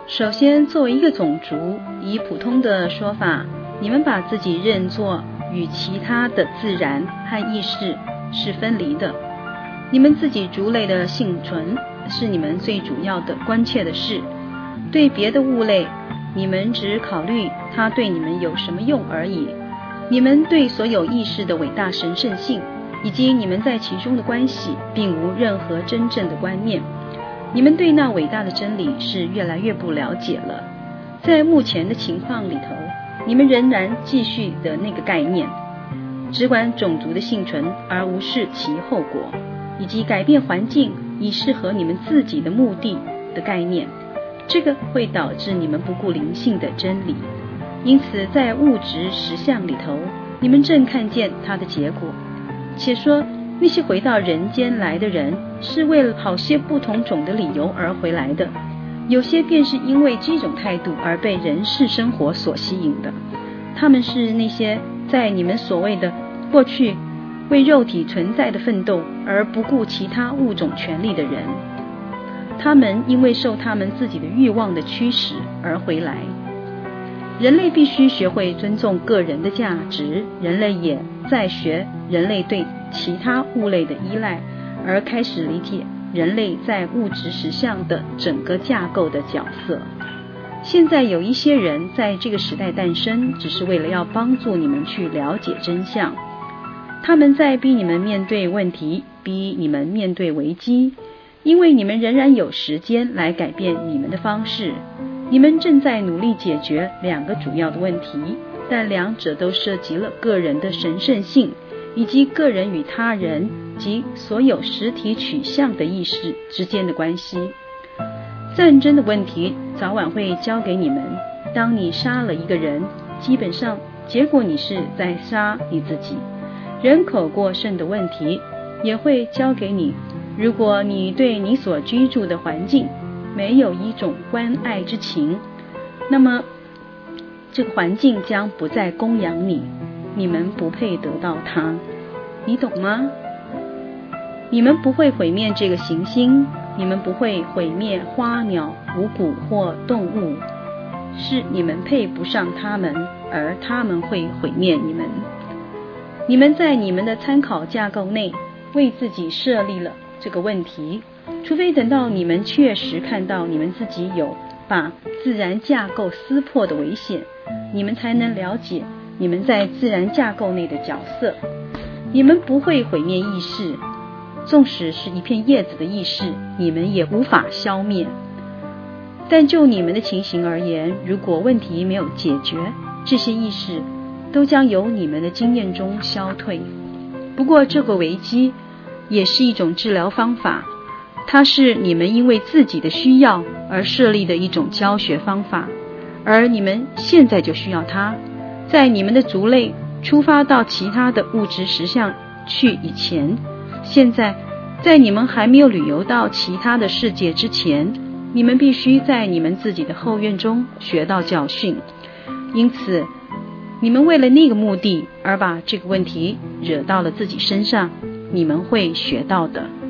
首先，作为一个种族，以普通的说法，你们把自己认作与其他的自然和意识是分离的。你们自己族类的幸存是你们最主要的关切的事。对别的物类，你们只考虑它对你们有什么用而已。你们对所有意识的伟大神圣性以及你们在其中的关系并无任何真正的观念。你们对那伟大的真理是越来越不了解了。在目前的情况里头，你们仍然继续的那个概念，只管种族的幸存而无视其后果，以及改变环境以适合你们自己的目的的概念。这个会导致你们不顾灵性的真理。因此在物质实相里头，你们正看见它的结果。且说那些回到人间来的人，是为了好些不同种的理由而回来的，有些便是因为这种态度而被人世生活所吸引的。他们是那些在你们所谓的过去为肉体存在的奋斗而不顾其他物种权利的人。他们因为受他们自己的欲望的驱使而回来。人类必须学会尊重个人的价值，人类也在学人类对其他物类的依赖，而开始理解人类在物质实相的整个架构的角色。现在有一些人在这个时代诞生，只是为了要帮助你们去了解真相。他们在逼你们面对问题，逼你们面对危机，因为你们仍然有时间来改变你们的方式。你们正在努力解决两个主要的问题，但两者都涉及了个人的神圣性，以及个人与他人及所有实体取向的意识之间的关系。战争的问题早晚会交给你们。当你杀了一个人，基本上结果你是在杀你自己。人口过剩的问题也会交给你。如果你对你所居住的环境没有一种关爱之情，那么这个环境将不再供养你，你们不配得到它。你懂吗？你们不会毁灭这个行星，你们不会毁灭花鸟五谷或动物，是你们配不上他们，而他们会毁灭你们。你们在你们的参考架构内为自己设立了这个问题，除非等到你们确实看到你们自己有把自然架构撕破的危险，你们才能了解你们在自然架构内的角色。你们不会毁灭意识，纵使是一片叶子的意识，你们也无法消灭。但就你们的情形而言，如果问题没有解决，这些意识都将由你们的经验中消退。不过这个危机也是一种治疗方法，它是你们因为自己的需要而设立的一种教学方法，而你们现在就需要它。在你们的族类出发到其他的物质实相去以前，现在在你们还没有旅游到其他的世界之前，你们必须在你们自己的后院中学到教训。因此你们为了那个目的而把这个问题惹到了自己身上，你们会学到的。